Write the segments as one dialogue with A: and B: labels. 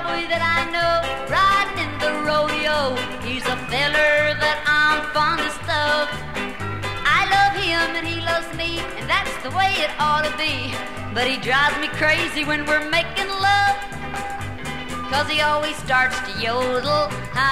A: cowboy that I know, riding in the rodeo. He's a feller that I'm fondest of. I love him and he loves me, and that's the way it ought to be. But he drives me crazy when we're making love, 'cause he always starts to yodel.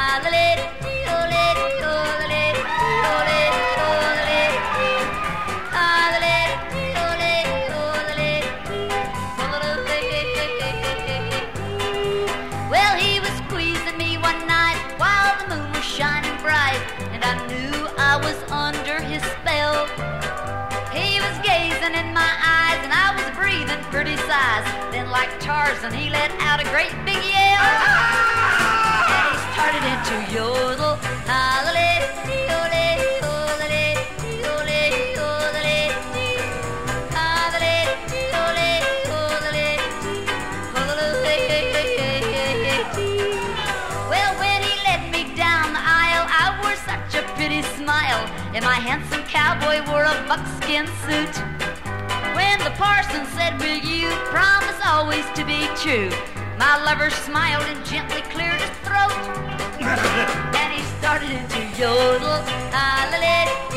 A: Well, he was squeezing me one night while the moon was shining bright, and I knew I was under his spell. He was gazing in my eyes and I was breathing pretty sighs. Then like Tarzan he let out a great big yell, and he started into yodel. Well, when he led me down the aisle, I wore such a pretty smile, and my handsome cowboy wore a buckskin suit. When the parson said, "Will you promise always to be true?" my lover smiled and gently cleared his throat, and he started into yodel.